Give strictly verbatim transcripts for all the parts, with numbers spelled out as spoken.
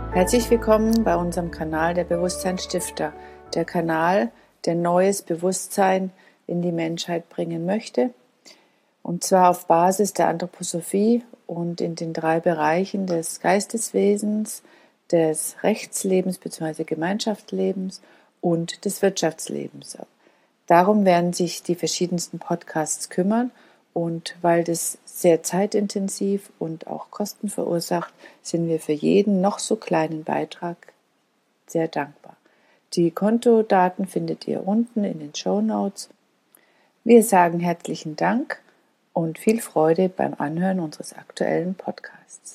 Herzlich willkommen bei unserem Kanal der Bewusstseinsstifter, der Kanal, der neues Bewusstsein in die Menschheit bringen möchte, und zwar auf Basis der Anthroposophie und in den drei Bereichen des Geisteswesens, des Rechtslebens bzw. Gemeinschaftslebens und des Wirtschaftslebens. Darum werden sich die verschiedensten Podcasts kümmern. Und weil das sehr zeitintensiv und auch Kosten verursacht, sind wir für jeden noch so kleinen Beitrag sehr dankbar. Die Kontodaten findet ihr unten in den Shownotes. Wir sagen herzlichen Dank und viel Freude beim Anhören unseres aktuellen Podcasts.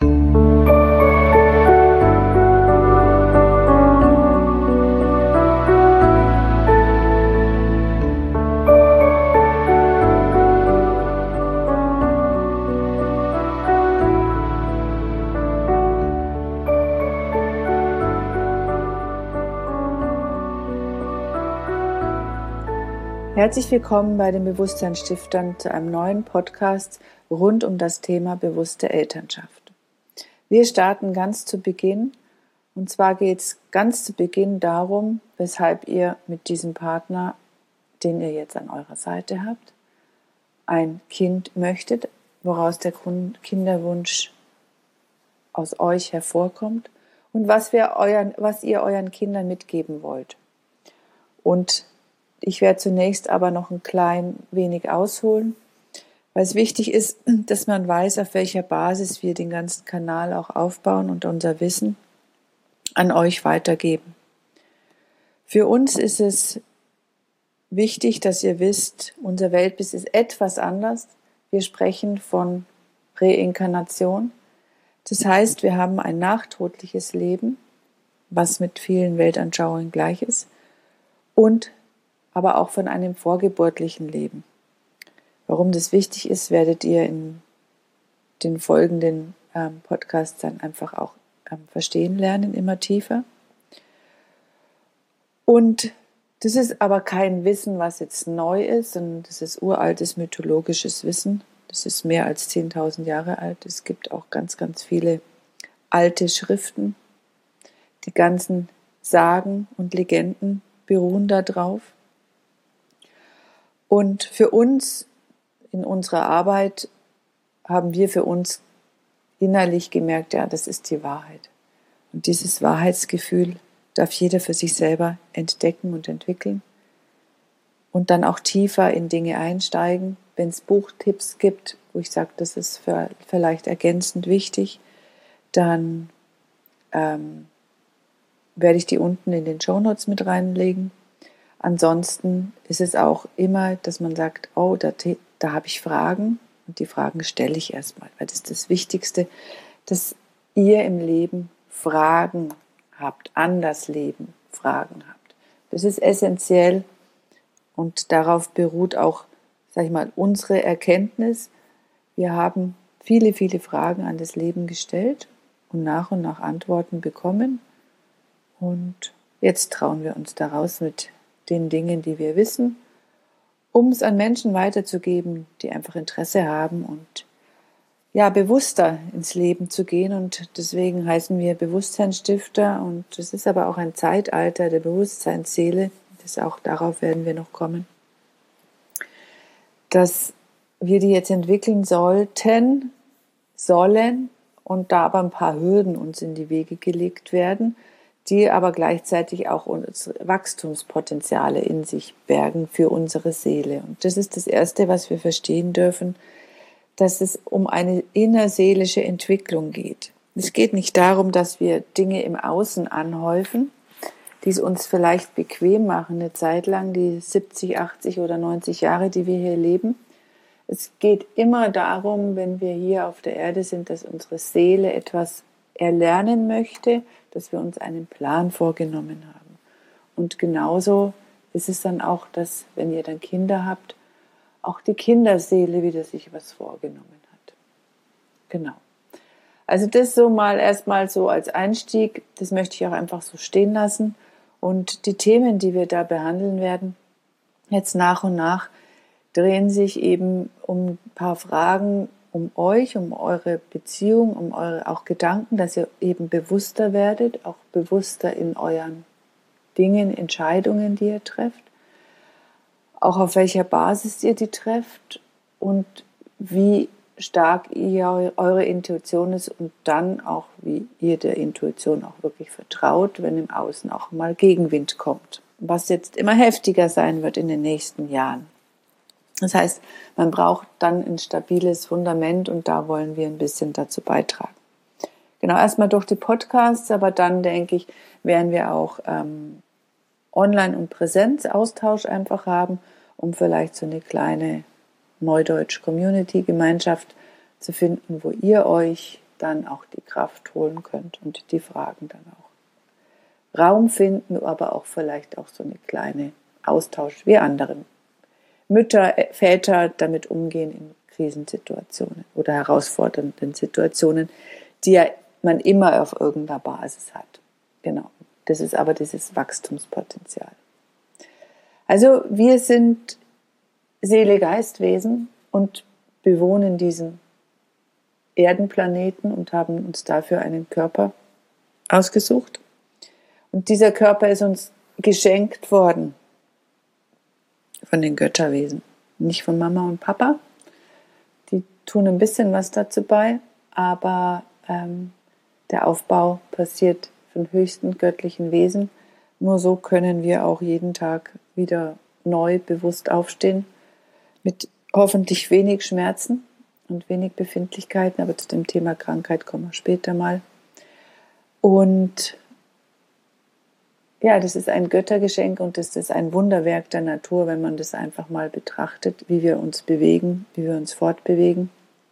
Herzlich willkommen bei den Bewusstseinsstiftern zu einem neuen Podcast rund um das Thema bewusste Elternschaft. Wir starten ganz zu Beginn, und zwar geht es ganz zu Beginn darum, weshalb ihr mit diesem Partner, den ihr jetzt an eurer Seite habt, ein Kind möchtet, woraus der Kinderwunsch aus euch hervorkommt und was, wir euren, was ihr euren Kindern mitgeben wollt. Und ich werde zunächst aber noch ein klein wenig ausholen, weil es wichtig ist, dass man weiß, auf welcher Basis wir den ganzen Kanal auch aufbauen und unser Wissen an euch weitergeben. Für uns ist es wichtig, dass ihr wisst, unser Weltbild ist etwas anders. Wir sprechen von Reinkarnation. Das heißt, wir haben ein nachtodliches Leben, was mit vielen Weltanschauungen gleich ist, und aber auch von einem vorgeburtlichen Leben. Warum das wichtig ist, werdet ihr in den folgenden ähm, Podcasts dann einfach auch ähm, verstehen lernen, immer tiefer. Und das ist aber kein Wissen, was jetzt neu ist, sondern das ist uraltes mythologisches Wissen. Das ist mehr als zehntausend Jahre alt. Es gibt auch ganz, ganz viele alte Schriften. Die ganzen Sagen und Legenden beruhen darauf. Und für uns, in unserer Arbeit, haben wir für uns innerlich gemerkt, ja, das ist die Wahrheit. Und dieses Wahrheitsgefühl darf jeder für sich selber entdecken und entwickeln und dann auch tiefer in Dinge einsteigen. Wenn es Buchtipps gibt, wo ich sage, das ist für, vielleicht ergänzend wichtig, dann ähm, werde ich die unten in den Shownotes mit reinlegen. Ansonsten ist es auch immer, dass man sagt, oh, da, da habe ich Fragen, und die Fragen stelle ich erstmal, weil das ist das Wichtigste, dass ihr im Leben Fragen habt, an das Leben Fragen habt. Das ist essentiell, und darauf beruht auch, sag ich mal, unsere Erkenntnis. Wir haben viele, viele Fragen an das Leben gestellt und nach und nach Antworten bekommen, und jetzt trauen wir uns daraus mit den Dingen, die wir wissen, um es an Menschen weiterzugeben, die einfach Interesse haben und ja, bewusster ins Leben zu gehen. Und deswegen heißen wir Bewusstseinsstifter, und das ist aber auch ein Zeitalter der Bewusstseinsseele. Das auch darauf werden wir noch kommen, dass wir die jetzt entwickeln sollten, sollen, und da aber ein paar Hürden uns in die Wege gelegt werden, die aber gleichzeitig auch unsere Wachstumspotenziale in sich bergen für unsere Seele. Und das ist das Erste, was wir verstehen dürfen, dass es um eine innerseelische Entwicklung geht. Es geht nicht darum, dass wir Dinge im Außen anhäufen, die es uns vielleicht bequem machen, eine Zeit lang, die siebzig, achtzig oder neunzig Jahre, die wir hier leben. Es geht immer darum, wenn wir hier auf der Erde sind, dass unsere Seele etwas erlernen möchte, dass wir uns einen Plan vorgenommen haben. Und genauso ist es dann auch, dass, wenn ihr dann Kinder habt, auch die Kinderseele wieder sich was vorgenommen hat. Genau. Also das so mal erstmal so als Einstieg, das möchte ich auch einfach so stehen lassen. Und die Themen, die wir da behandeln werden, jetzt nach und nach, drehen sich eben um ein paar Fragen um euch, um eure Beziehung, um eure auch Gedanken, dass ihr eben bewusster werdet, auch bewusster in euren Dingen, Entscheidungen, die ihr trefft, auch auf welcher Basis ihr die trefft und wie stark ihr eure Intuition ist und dann auch, wie ihr der Intuition auch wirklich vertraut, wenn im Außen auch mal Gegenwind kommt, was jetzt immer heftiger sein wird in den nächsten Jahren. Das heißt, man braucht dann ein stabiles Fundament und da wollen wir ein bisschen dazu beitragen. Genau, erstmal durch die Podcasts, aber dann, denke ich, werden wir auch ähm, Online- und Präsenzaustausch einfach haben, um vielleicht so eine kleine Neudeutsch-Community-Gemeinschaft zu finden, wo ihr euch dann auch die Kraft holen könnt und die Fragen dann auch Raum finden, aber auch vielleicht auch so eine kleine Austausch wie andere Mütter, Väter damit umgehen in Krisensituationen oder herausfordernden Situationen, die ja man immer auf irgendeiner Basis hat. Genau. Das ist aber dieses Wachstumspotenzial. Also wir sind Seele-Geist-Wesen und bewohnen diesen Erdenplaneten und haben uns dafür einen Körper ausgesucht. Und dieser Körper ist uns geschenkt worden von den Götterwesen, nicht von Mama und Papa. Die tun ein bisschen was dazu bei, aber ähm, der Aufbau passiert von höchsten göttlichen Wesen. Nur so können wir auch jeden Tag wieder neu bewusst aufstehen, mit hoffentlich wenig Schmerzen und wenig Befindlichkeiten, aber zu dem Thema Krankheit kommen wir später mal. Und ja, das ist ein Göttergeschenk und das ist ein Wunderwerk der Natur, wenn man das einfach mal betrachtet, wie wir uns bewegen, wie wir uns fortbewegen,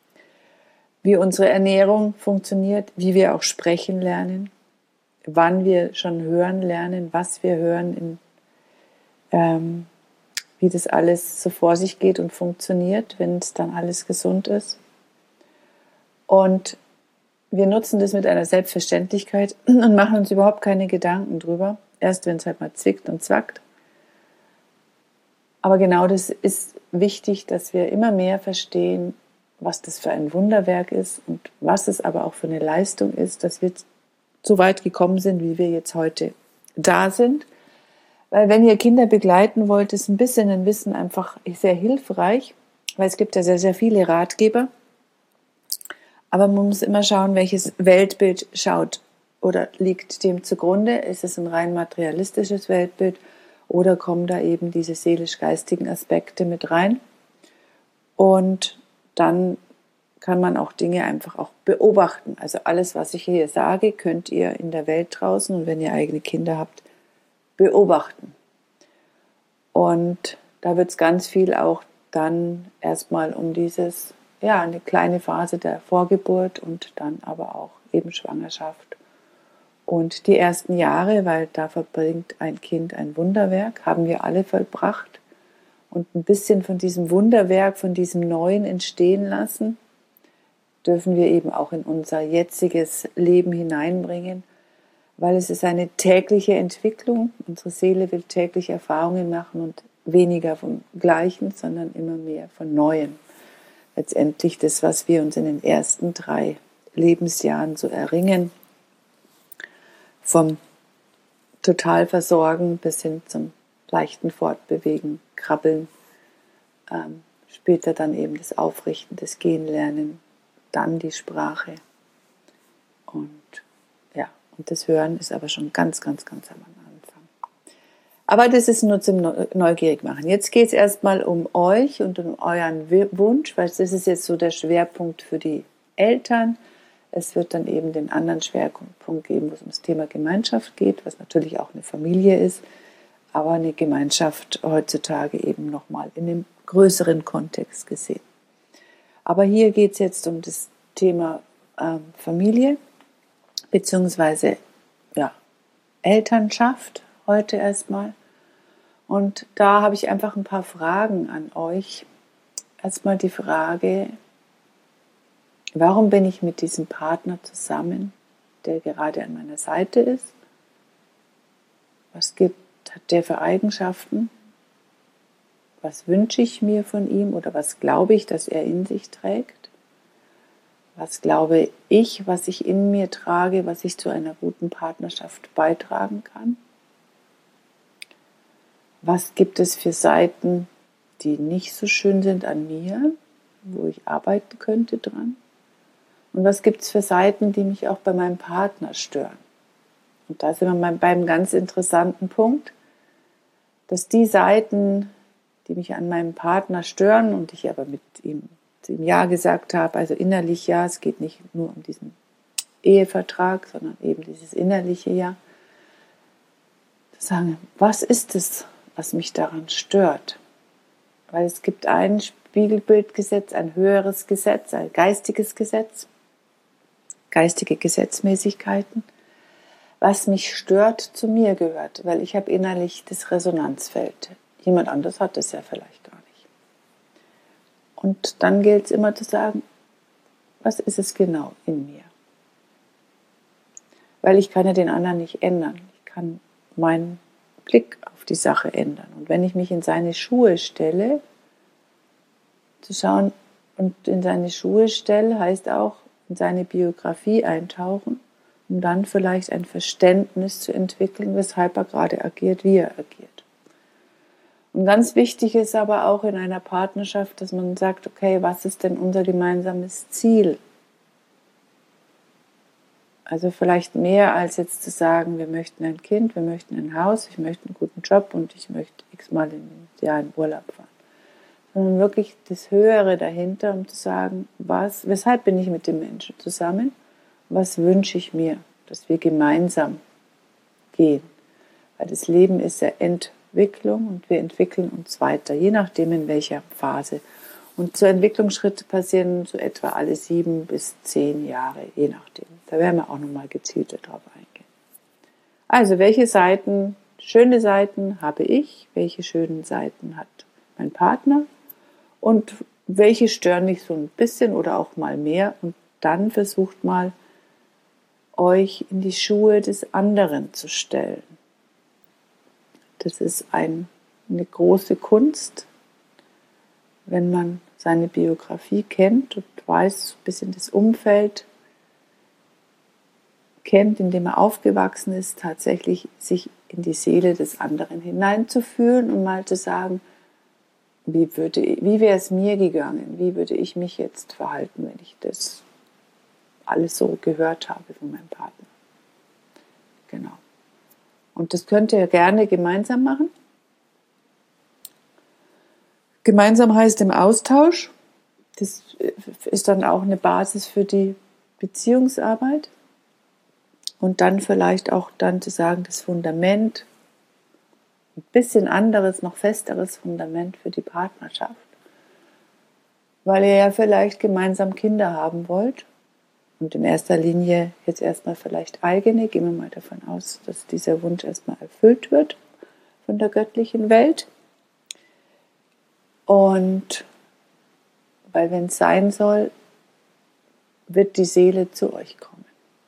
wie unsere Ernährung funktioniert, wie wir auch sprechen lernen, wann wir schon hören lernen, was wir hören, in, ähm, wie das alles so vor sich geht und funktioniert, wenn es dann alles gesund ist. Und wir nutzen das mit einer Selbstverständlichkeit und machen uns überhaupt keine Gedanken drüber, erst wenn es halt mal zwickt und zwackt. Aber genau das ist wichtig, dass wir immer mehr verstehen, was das für ein Wunderwerk ist und was es aber auch für eine Leistung ist, dass wir so weit gekommen sind, wie wir jetzt heute da sind. Weil wenn ihr Kinder begleiten wollt, ist ein bisschen ein Wissen einfach sehr hilfreich, weil es gibt ja sehr, sehr viele Ratgeber. Aber man muss immer schauen, welches Weltbild schaut oder liegt dem zugrunde. Ist es ein rein materialistisches Weltbild oder kommen da eben diese seelisch-geistigen Aspekte mit rein? Und dann kann man auch Dinge einfach auch beobachten. Also alles, was ich hier sage, könnt ihr in der Welt draußen und wenn ihr eigene Kinder habt, beobachten. Und da wird es ganz viel auch dann erstmal um dieses, ja, eine kleine Phase der Vorgeburt und dann aber auch eben Schwangerschaft und die ersten Jahre, weil da verbringt ein Kind ein Wunderwerk, haben wir alle vollbracht und ein bisschen von diesem Wunderwerk, von diesem Neuen entstehen lassen, dürfen wir eben auch in unser jetziges Leben hineinbringen, weil es ist eine tägliche Entwicklung. Unsere Seele will täglich Erfahrungen machen und weniger vom Gleichen, sondern immer mehr von Neuem. Letztendlich das, was wir uns in den ersten drei Lebensjahren so erringen, vom Totalversorgen bis hin zum leichten Fortbewegen, Krabbeln, ähm, später dann eben das Aufrichten, das Gehen lernen, dann die Sprache und ja, und das Hören ist aber schon ganz, ganz, ganz am Anfang. Aber das ist nur zum neugierig machen. Jetzt geht es erstmal um euch und um euren Wunsch, weil das ist jetzt so der Schwerpunkt für die Eltern. Es wird dann eben den anderen Schwerpunkt geben, wo es ums Thema Gemeinschaft geht, was natürlich auch eine Familie ist, aber eine Gemeinschaft heutzutage eben nochmal in einem größeren Kontext gesehen. Aber hier geht es jetzt um das Thema ähm, Familie beziehungsweise ja, Elternschaft heute erstmal. Und da habe ich einfach ein paar Fragen an euch. Erstmal die Frage, warum bin ich mit diesem Partner zusammen, der gerade an meiner Seite ist? Was gibt, hat der für Eigenschaften? Was wünsche ich mir von ihm oder was glaube ich, dass er in sich trägt? Was glaube ich, was ich in mir trage, was ich zu einer guten Partnerschaft beitragen kann? Was gibt es für Seiten, die nicht so schön sind an mir, wo ich arbeiten könnte dran? Und was gibt es für Seiten, die mich auch bei meinem Partner stören? Und da sind wir mal beim ganz interessanten Punkt, dass die Seiten, die mich an meinem Partner stören und ich aber mit ihm zu ihm Ja gesagt habe, also innerlich Ja, es geht nicht nur um diesen Ehevertrag, sondern eben dieses innerliche Ja, zu sagen, was ist es, was mich daran stört? Weil es gibt ein Spiegelbildgesetz, ein höheres Gesetz, ein geistiges Gesetz, geistige Gesetzmäßigkeiten, was mich stört, zu mir gehört, weil ich habe innerlich das Resonanzfeld. Jemand anderes hat das ja vielleicht gar nicht. Und dann gilt es immer zu sagen, was ist es genau in mir? Weil ich kann ja den anderen nicht ändern. Ich kann meinen Blick auf die Sache ändern. Und wenn ich mich in seine Schuhe stelle, zu schauen und in seine Schuhe stelle, heißt auch in seine Biografie eintauchen, um dann vielleicht ein Verständnis zu entwickeln, weshalb er gerade agiert, wie er agiert. Und ganz wichtig ist aber auch in einer Partnerschaft, dass man sagt, okay, was ist denn unser gemeinsames Ziel? Also vielleicht mehr als jetzt zu sagen, wir möchten ein Kind, wir möchten ein Haus, ich möchte einen guten Job und ich möchte x-mal im Jahr in Urlaub fahren. Sondern wirklich das Höhere dahinter, um zu sagen, was, weshalb bin ich mit dem Menschen zusammen? Was wünsche ich mir, dass wir gemeinsam gehen? Weil das Leben ist ja Entwicklung und wir entwickeln uns weiter, je nachdem in welcher Phase. Und so Entwicklungsschritte passieren so etwa alle sieben bis zehn Jahre, je nachdem. Da werden wir auch nochmal gezielter drauf eingehen. Also, welche Seiten, schöne Seiten habe ich, welche schönen Seiten hat mein Partner und welche stören mich so ein bisschen oder auch mal mehr. Und dann versucht mal, euch in die Schuhe des anderen zu stellen. Das ist ein, eine große Kunst, wenn man seine Biografie kennt und weiß, ein bisschen das Umfeld kennt, in dem er aufgewachsen ist, tatsächlich sich in die Seele des anderen hineinzufühlen und mal zu sagen, wie, würde, wie wäre es mir gegangen, wie würde ich mich jetzt verhalten, wenn ich das alles so gehört habe von meinem Partner. Genau. Und das könnt ihr gerne gemeinsam machen. Gemeinsam heißt im Austausch. Das ist dann auch eine Basis für die Beziehungsarbeit. Und dann vielleicht auch dann zu sagen, das Fundament, ein bisschen anderes, noch festeres Fundament für die Partnerschaft. Weil ihr ja vielleicht gemeinsam Kinder haben wollt. Und in erster Linie jetzt erstmal vielleicht eigene. Gehen wir mal davon aus, dass dieser Wunsch erstmal erfüllt wird von der göttlichen Welt. Und weil wenn es sein soll, wird die Seele zu euch kommen.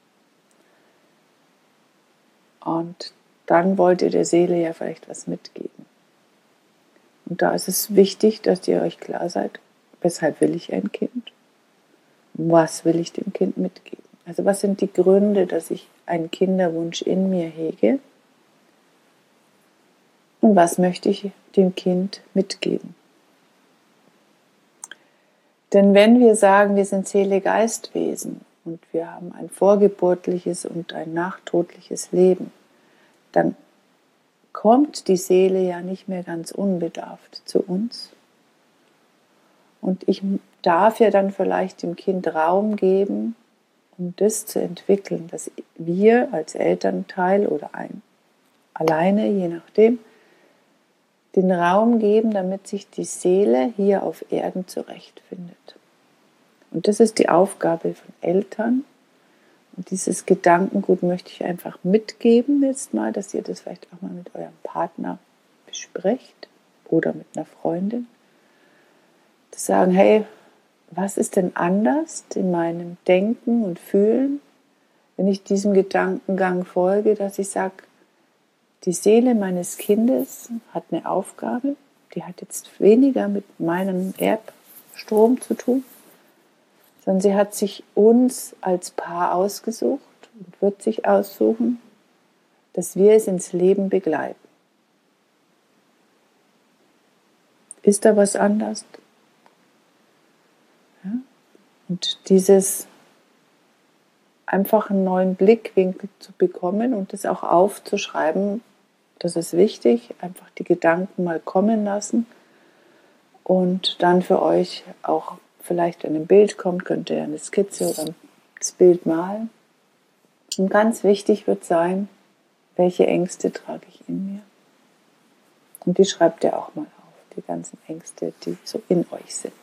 Und dann wollt ihr der Seele ja vielleicht was mitgeben. Und da ist es wichtig, dass ihr euch klar seid, weshalb will ich ein Kind? Was will ich dem Kind mitgeben? Also was sind die Gründe, dass ich einen Kinderwunsch in mir hege? Und was möchte ich dem Kind mitgeben? Denn wenn wir sagen, wir sind Seele-Geist-Wesen und wir haben ein vorgeburtliches und ein nachtodliches Leben, dann kommt die Seele ja nicht mehr ganz unbedarft zu uns. Und ich darf ja dann vielleicht dem Kind Raum geben, um das zu entwickeln, dass wir als Elternteil oder ein alleine, je nachdem, den Raum geben, damit sich die Seele hier auf Erden zurechtfindet. Und das ist die Aufgabe von Eltern. Und dieses Gedankengut möchte ich einfach mitgeben jetzt mal, dass ihr das vielleicht auch mal mit eurem Partner besprecht oder mit einer Freundin. Zu sagen, hey, was ist denn anders in meinem Denken und Fühlen, wenn ich diesem Gedankengang folge, dass ich sage, die Seele meines Kindes hat eine Aufgabe, die hat jetzt weniger mit meinem Erbstrom zu tun, sondern sie hat sich uns als Paar ausgesucht und wird sich aussuchen, dass wir es ins Leben begleiten. Ist da was anders? Ja? Und dieses einfach einen neuen Blickwinkel zu bekommen und das auch aufzuschreiben, das ist wichtig, einfach die Gedanken mal kommen lassen und dann für euch auch vielleicht, wenn ein Bild kommt, könnt ihr eine Skizze oder das Bild malen. Und ganz wichtig wird sein, welche Ängste trage ich in mir. Und die schreibt ihr auch mal auf, die ganzen Ängste, die so in euch sind.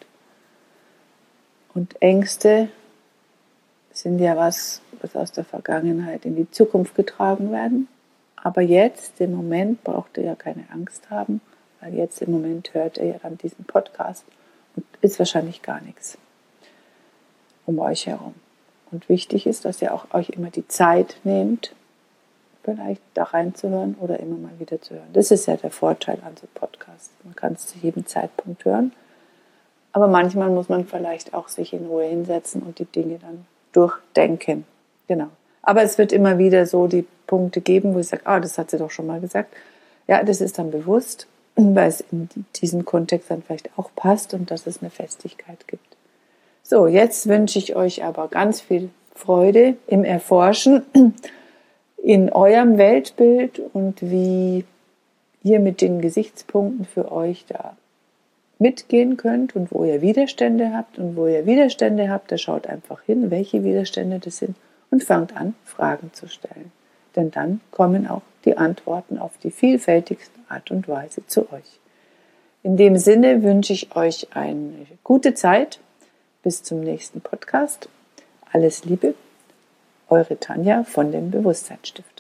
Und Ängste sind ja was, was aus der Vergangenheit in die Zukunft getragen werden. Aber jetzt, im Moment, braucht ihr ja keine Angst haben, weil jetzt im Moment hört ihr ja dann diesen Podcast und ist wahrscheinlich gar nichts um euch herum. Und wichtig ist, dass ihr auch euch immer die Zeit nehmt, vielleicht da reinzuhören oder immer mal wieder zu hören. Das ist ja der Vorteil an so Podcasts. Man kann es zu jedem Zeitpunkt hören, aber manchmal muss man vielleicht auch sich in Ruhe hinsetzen und die Dinge dann durchdenken. Genau. Aber es wird immer wieder so die Punkte geben, wo ich sage, ah, das hat sie doch schon mal gesagt. Ja, das ist dann bewusst, weil es in diesen Kontext dann vielleicht auch passt und dass es eine Festigkeit gibt. So, jetzt wünsche ich euch aber ganz viel Freude im Erforschen in eurem Weltbild und wie ihr mit den Gesichtspunkten für euch da mitgehen könnt und wo ihr Widerstände habt. Und wo ihr Widerstände habt, da schaut einfach hin, welche Widerstände das sind und fangt an, Fragen zu stellen. Denn dann kommen auch die Antworten auf die vielfältigste Art und Weise zu euch. In dem Sinne wünsche ich euch eine gute Zeit. Bis zum nächsten Podcast. Alles Liebe, eure Tanja von den Bewusstseinstiften.